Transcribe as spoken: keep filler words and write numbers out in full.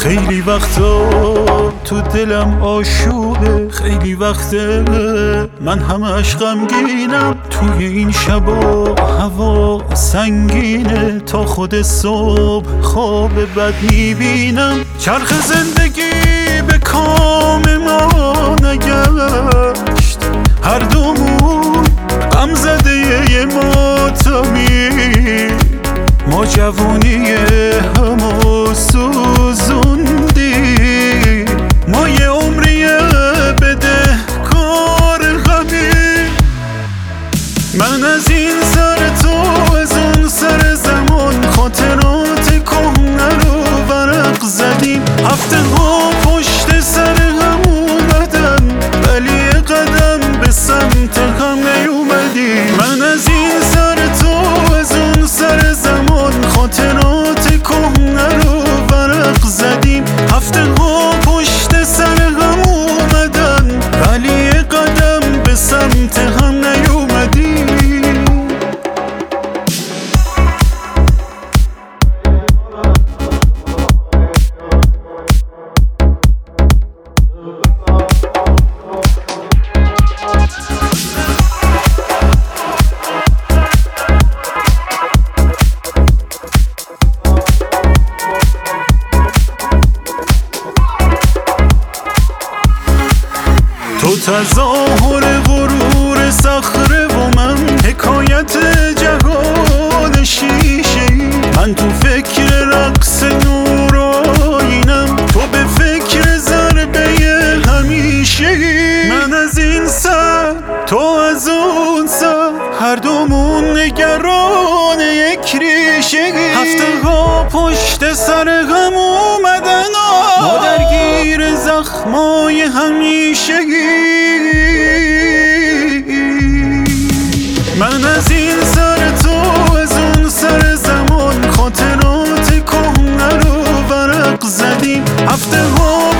خیلی وقتا تو دلم آشوبه، خیلی وقته من همش غمگینم. توی این شبا هوا سنگینه، تا خود صبح خواب بد میبینم. چرخ زندگی به کام ما نگشت، هر دومون غم زده یه ماتمی. ما جوونی همو سوزوندی، ما یه عمریه بده کار غمی. من از این سر تو از اون سر زمان، خاطرات کهنه رو ورق زدیم. هفته ها پشت سر هم اومدن، ولی یه قدم به سمت هم نیومدی. من از این سر تو از اون سر زمان، خاطرات کهنه رو ورق زدیم. هفته ها پشت سر هم اومدن، ولی یه قدم به سمت هم نیومدی. تو تظاهر غرور صخره و من حکایت جهان شیشه‌ای. من تو فکر رقص نور آینم، تو به فکر ضربه همیشه‌ای. من از این سر تو از اون سر، هر دومون نگران یک ریشه‌ای. هفته ها پشت سر هم اومدن، ما درگیر زخمای همیشگی. من از این سر تو از اون سر زمان، خاطرات کهنه رو ورق زدیم. هفته ها